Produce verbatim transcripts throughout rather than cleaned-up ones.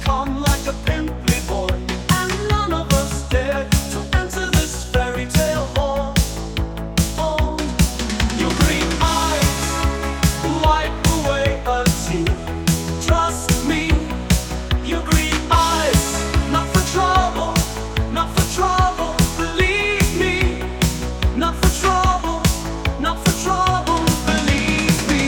come like a pimply boy, and none of us dared to enter this fairy tale hall. Oh, your green eyes wipe away a tear. Trust me, your green eyes, not for trouble, not for trouble. Believe me, not for trouble, not for trouble. Believe me.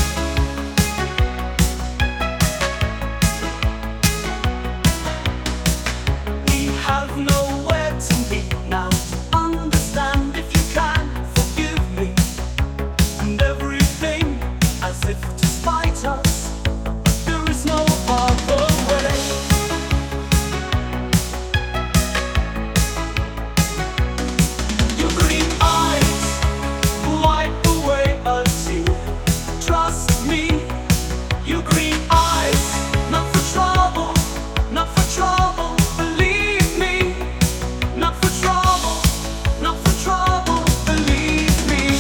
We have nowhere to meet now. Understand if you can, forgive me. And everything as if to spite us. There is no other way. Your green eyes wipe away a tear. Trust me, your green eyes, not for trouble, not for trouble. Believe me, not for trouble, not for trouble. Believe me.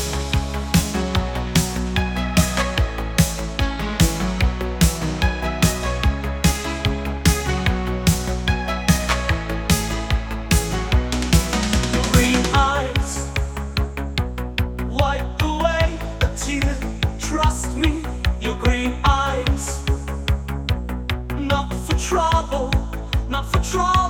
Your green eyes wipe away a tear. Trust me, your green eyes, not for trouble, not for trouble.